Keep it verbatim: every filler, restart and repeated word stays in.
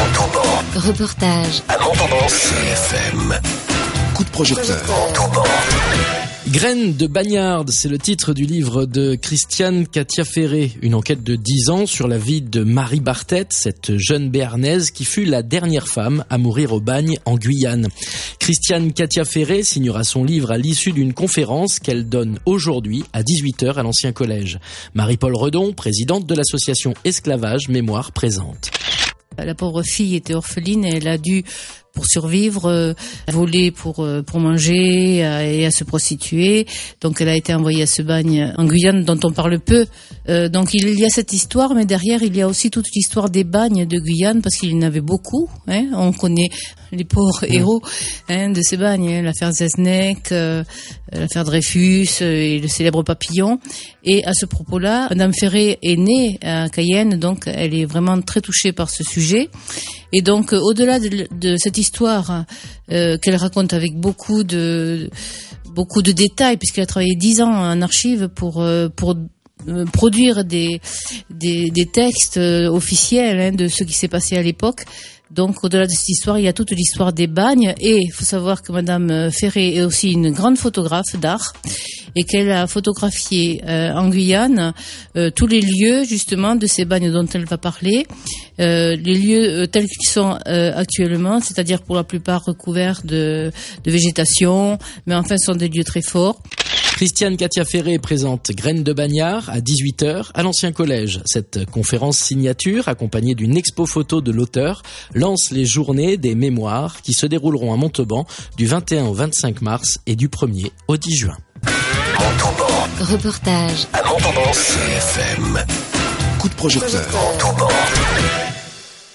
Montauban. Reportage à Montauban. C F M. Coup de projecteur. Montauban. Graines de bagnarde, c'est le titre du livre de Christiane Katia-Ferré, une enquête de dix ans sur la vie de Marie Barthès, cette jeune béarnaise qui fut la dernière femme à mourir au bagne en Guyane. Christiane Katia-Ferré signera son livre à l'issue d'une conférence qu'elle donne aujourd'hui à dix-huit heures à l'ancien collège. Marie-Paul Redon, présidente de l'association Esclavage Mémoire, présente. La pauvre fille était orpheline et elle a dû, pour survivre, euh, voler pour euh, pour manger euh, et à se prostituer. Donc elle a été envoyée à ce bagne en Guyane dont on parle peu. Euh, donc il y a cette histoire, mais derrière il y a aussi toute l'histoire des bagnes de Guyane parce qu'il y en avait beaucoup. Hein. On connaît les pauvres mmh. héros hein, de ces bagnes, hein, l'affaire Zesnec, euh, l'affaire Dreyfus euh, et le célèbre papillon. Et à ce propos-là, Madame Ferré est née à Cayenne, donc elle est vraiment très touchée par ce sujet. Et donc euh, au-delà de, de cette histoire euh, qu'elle raconte avec beaucoup de beaucoup de détails, puisqu'elle a travaillé dix ans en archives pour euh, pour euh, produire des des, des textes euh, officiels hein, de ce qui s'est passé à l'époque. Donc, au-delà de cette histoire, il y a toute l'histoire des bagnes. Et il faut savoir que Madame Ferré est aussi une grande photographe d'art et qu'elle a photographié euh, en Guyane euh, tous les lieux, justement, de ces bagnes dont elle va parler. Euh, les lieux euh, tels qu'ils sont euh, actuellement, c'est-à-dire pour la plupart recouverts de, de végétation, mais enfin, ce sont des lieux très forts. Christiane Katia-Ferré présente Graines de bagnard à dix-huit heures à l'ancien collège. Cette conférence signature, accompagnée d'une expo photo de l'auteur, lance les journées des mémoires qui se dérouleront à Montauban du vingt et un au vingt-cinq mars et du premier au dix juin. Montauban. Reportage à Montauban. C F M. Coup de projecteur. Montauban.